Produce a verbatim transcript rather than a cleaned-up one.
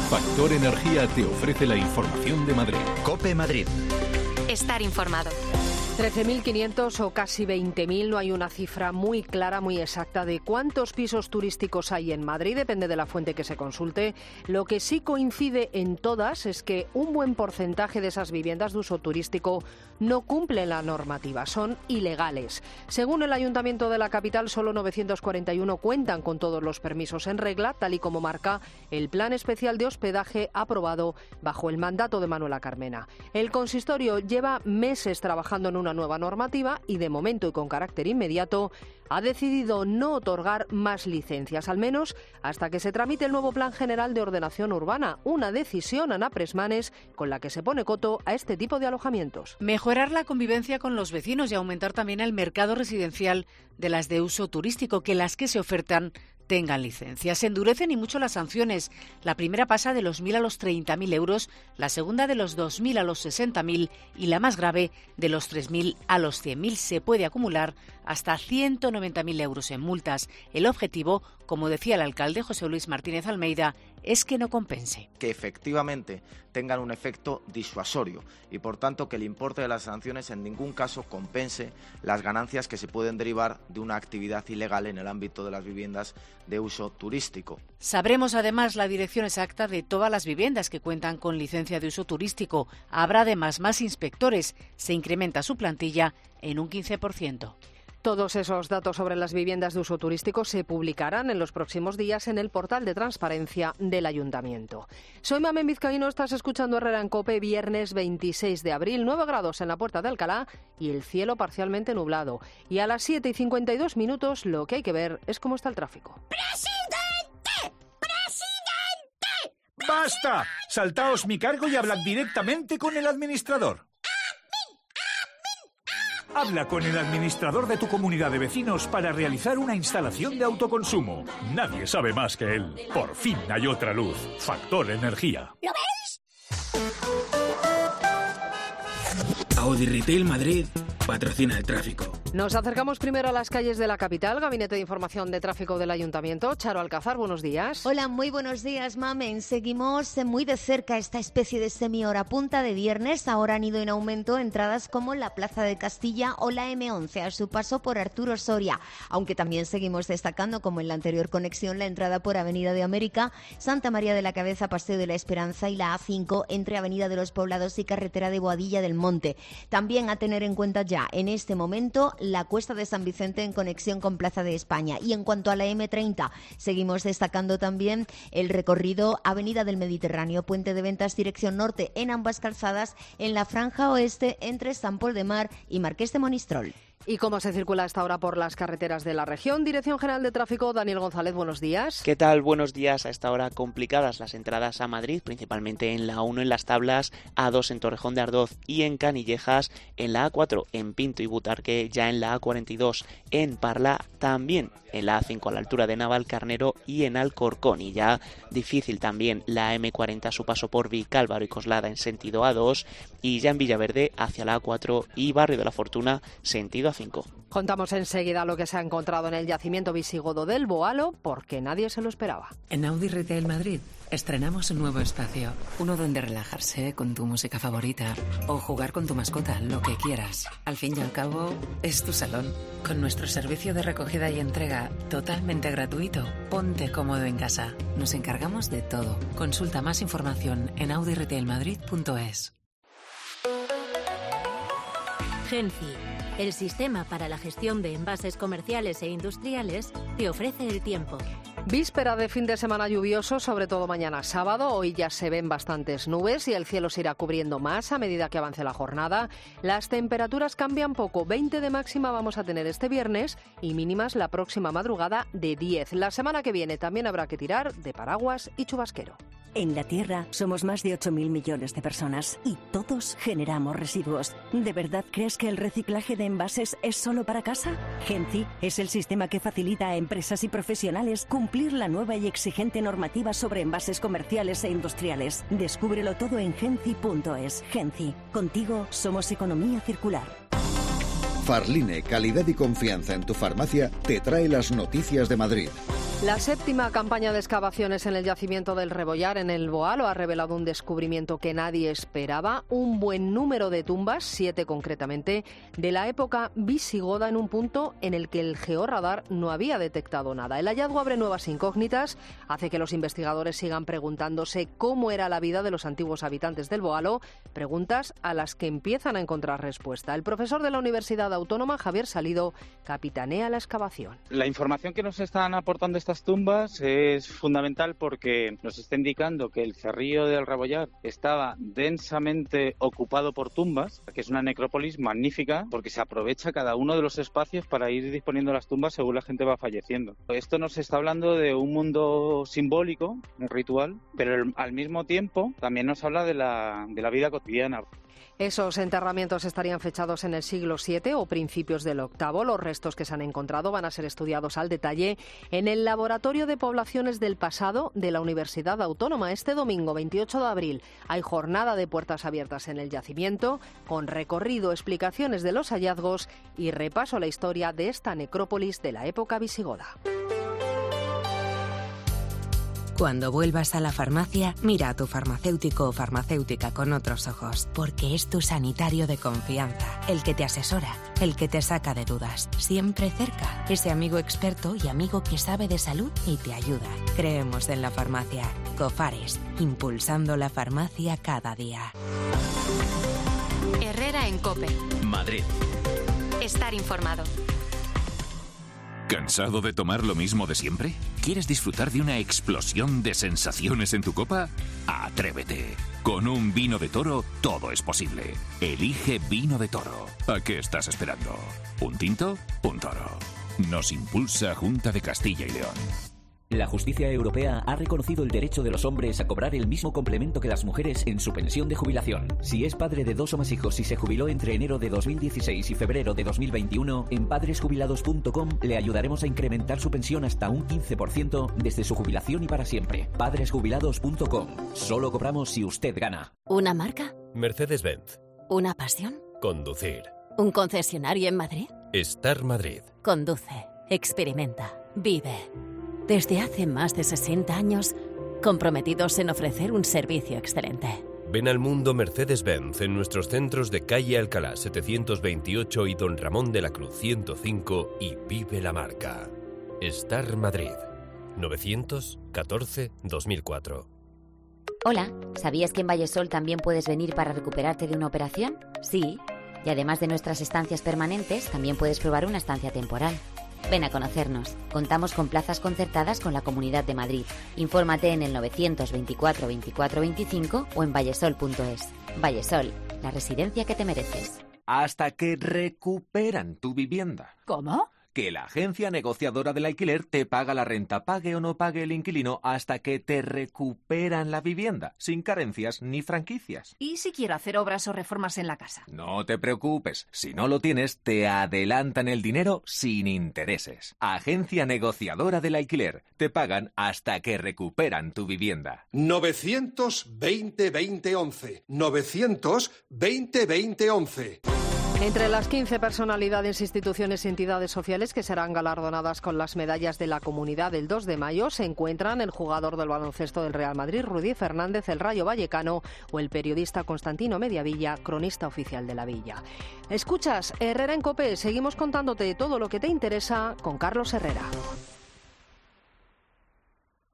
Factor Energía te ofrece la información de Madrid. COPE Madrid. Estar informado. trece mil quinientos o casi veinte mil, no hay una cifra muy clara, muy exacta de cuántos pisos turísticos hay en Madrid, depende de la fuente que se consulte. Lo que sí coincide en todas es que un buen porcentaje de esas viviendas de uso turístico no cumplen la normativa, son ilegales. Según el Ayuntamiento de la capital, solo novecientos cuarenta y uno cuentan con todos los permisos en regla, tal y como marca el Plan Especial de Hospedaje aprobado bajo el mandato de Manuela Carmena. El consistorio lleva meses trabajando en una nueva normativa y de momento y con carácter inmediato ha decidido no otorgar más licencias, al menos hasta que se tramite el nuevo Plan General de Ordenación Urbana, una decisión, Ana Presmanes, con la que se pone coto a este tipo de alojamientos. Mejorar la convivencia con los vecinos y aumentar también el mercado residencial de las de uso turístico, que las que se ofertan tengan licencia. Se endurecen y mucho las sanciones. La primera pasa de los mil a los treinta mil euros, la segunda de los dos mil a los sesenta mil y la más grave de los tres mil a los cien mil. Se puede acumular hasta ciento noventa mil euros en multas. El objetivo, como decía el alcalde José Luis Martínez Almeida, es que no compense. Que efectivamente tengan un efecto disuasorio y, por tanto, que el importe de las sanciones en ningún caso compense las ganancias que se pueden derivar de una actividad ilegal en el ámbito de las viviendas de uso turístico. Sabremos además la dirección exacta de todas las viviendas que cuentan con licencia de uso turístico. Habrá además más inspectores. Se incrementa su plantilla en un quince por ciento. Todos esos datos sobre las viviendas de uso turístico se publicarán en los próximos días en el portal de transparencia del Ayuntamiento. Soy Mamen Vizcaíno, estás escuchando Herrera en COPE, viernes veintiséis de abril, nueve grados en la Puerta de Alcalá y el cielo parcialmente nublado. Y a las siete y cincuenta y dos minutos lo que hay que ver es cómo está el tráfico. ¡Presidente! ¡Presidente! ¡Basta! Saltaos mi cargo y hablad directamente con el administrador. Habla con el administrador de tu comunidad de vecinos para realizar una instalación de autoconsumo. Nadie sabe más que él. Por fin hay otra luz. Factor Energía. ¿Lo veis? Audi Retail Madrid patrocina el tráfico. Nos acercamos primero a las calles de la capital. Gabinete de Información de Tráfico del Ayuntamiento. Charo Alcázar, buenos días. Hola, muy buenos días, Mamen. Seguimos muy de cerca esta especie de semi-hora punta de viernes. Ahora han ido en aumento entradas como la Plaza de Castilla o la eme once a su paso por Arturo Soria. Aunque también seguimos destacando, como en la anterior conexión, la entrada por Avenida de América, Santa María de la Cabeza, Paseo de la Esperanza y la A cinco entre Avenida de los Poblados y Carretera de Boadilla del Monte. También a tener en cuenta ya en este momento la Cuesta de San Vicente en conexión con Plaza de España. Y en cuanto a la eme treinta, seguimos destacando también el recorrido Avenida del Mediterráneo, Puente de Ventas, dirección norte en ambas calzadas, en la franja oeste entre San Pol de Mar y Marqués de Monistrol. ¿Y cómo se circula hasta ahora por las carreteras de la región? Dirección General de Tráfico, Daniel González, buenos días. ¿Qué tal? Buenos días. A esta hora complicadas las entradas a Madrid, principalmente en la A uno en Las Tablas, A dos en Torrejón de Ardoz y en Canillejas, en la A cuatro en Pinto y Butarque, ya en la A cuarenta y dos en Parla, también en la A cinco a la altura de Navalcarnero y en Alcorcón. Y ya difícil también la eme cuarenta a su paso por Vicálvaro y Coslada en sentido A dos, y ya en Villaverde hacia la A cuatro y Barrio de la Fortuna sentido A cinco. Contamos enseguida lo que se ha encontrado en el yacimiento visigodo del Boalo, porque nadie se lo esperaba. En Audi Retail Madrid estrenamos un nuevo espacio, uno donde relajarse con tu música favorita o jugar con tu mascota, lo que quieras. Al fin y al cabo, es tu salón. Con nuestro servicio de recogida y entrega totalmente gratuito, ponte cómodo en casa. Nos encargamos de todo. Consulta más información en audi retail madrid punto es. Genci, el sistema para la gestión de envases comerciales e industriales, te ofrece el tiempo. Víspera de fin de semana lluvioso, sobre todo mañana sábado. Hoy ya se ven bastantes nubes y el cielo se irá cubriendo más a medida que avance la jornada. Las temperaturas cambian poco. veinte de máxima vamos a tener este viernes y mínimas la próxima madrugada de diez. La semana que viene también habrá que tirar de paraguas y chubasquero. En la Tierra somos más de ocho mil millones de personas y todos generamos residuos. ¿De verdad crees que el reciclaje de envases es solo para casa? Genci es el sistema que facilita a empresas y profesionales cumplir la nueva y exigente normativa sobre envases comerciales e industriales. Descúbrelo todo en genci punto es. Genci, contigo somos economía circular. Farline, calidad y confianza en tu farmacia, te trae las noticias de Madrid. La séptima campaña de excavaciones en el yacimiento del Rebollar, en el Boalo, ha revelado un descubrimiento que nadie esperaba. Un buen número de tumbas, siete concretamente, de la época visigoda, en un punto en el que el georradar no había detectado nada. El hallazgo abre nuevas incógnitas, hace que los investigadores sigan preguntándose cómo era la vida de los antiguos habitantes del Boalo, preguntas a las que empiezan a encontrar respuesta. El profesor de la Universidad Autónoma, Javier Salido, capitanea la excavación. La información que nos están aportando estas tumbas es fundamental porque nos está indicando que el cerrillo del Rebollar estaba densamente ocupado por tumbas, que es una necrópolis magnífica porque se aprovecha cada uno de los espacios para ir disponiendo las tumbas según la gente va falleciendo. Esto nos está hablando de un mundo simbólico, un ritual, pero al mismo tiempo también nos habla de la, de la vida cotidiana. Esos enterramientos estarían fechados en el siglo siete o principios del octavo. Los restos que se han encontrado van a ser estudiados al detalle en el Laboratorio de Poblaciones del Pasado de la Universidad Autónoma. Este domingo, veintiocho de abril, hay jornada de puertas abiertas en el yacimiento, con recorrido, explicaciones de los hallazgos y repaso a la historia de esta necrópolis de la época visigoda. Cuando vuelvas a la farmacia, mira a tu farmacéutico o farmacéutica con otros ojos, porque es tu sanitario de confianza, el que te asesora, el que te saca de dudas, siempre cerca, ese amigo experto y amigo que sabe de salud y te ayuda. Creemos en la farmacia. Cofares, impulsando la farmacia cada día. Herrera en COPE. Madrid. Estar informado. ¿Cansado de tomar lo mismo de siempre? ¿Quieres disfrutar de una explosión de sensaciones en tu copa? ¡Atrévete! Con un vino de Toro todo es posible. Elige Vino de Toro. ¿A qué estás esperando? ¿Un tinto? Un toro. Nos impulsa Junta de Castilla y León. La justicia europea ha reconocido el derecho de los hombres a cobrar el mismo complemento que las mujeres en su pensión de jubilación. Si es padre de dos o más hijos y se jubiló entre enero de dos mil dieciséis y febrero de dos mil veintiuno, en padres jubilados punto com le ayudaremos a incrementar su pensión hasta un quince por ciento desde su jubilación y para siempre. padres jubilados punto com. Solo cobramos si usted gana. ¿Una marca? Mercedes-Benz. ¿Una pasión? Conducir. ¿Un concesionario en Madrid? Estar Madrid. Conduce, experimenta, vive. Desde hace más de sesenta años, comprometidos en ofrecer un servicio excelente. Ven al mundo Mercedes-Benz en nuestros centros de calle Alcalá setecientos veintiocho y Don Ramón de la Cruz ciento cinco y vive la marca. Star Madrid. novecientos catorce dos mil cuatro. Hola, ¿sabías que en Vallesol también puedes venir para recuperarte de una operación? Sí, y además de nuestras estancias permanentes, también puedes probar una estancia temporal. Ven a conocernos. Contamos con plazas concertadas con la Comunidad de Madrid. Infórmate en el novecientos veinticuatro veinticuatro veinticinco o en vallesol punto es. Vallesol, la residencia que te mereces. Hasta que recuperan tu vivienda. ¿Cómo? Que la agencia negociadora del alquiler te paga la renta, pague o no pague el inquilino, hasta que te recuperan la vivienda, sin carencias ni franquicias. ¿Y si quiero hacer obras o reformas en la casa? No te preocupes, si no lo tienes, te adelantan el dinero sin intereses. Agencia negociadora del alquiler, te pagan hasta que recuperan tu vivienda. novecientos veinte veinte once. novecientos veinte veinte once. Entre las quince personalidades, instituciones y entidades sociales que serán galardonadas con las medallas de la Comunidad del dos de mayo se encuentran el jugador del baloncesto del Real Madrid, Rudy Fernández, el Rayo Vallecano, o el periodista Constantino Mediavilla, cronista oficial de la Villa. Escuchas Herrera en COPE, seguimos contándote todo lo que te interesa con Carlos Herrera.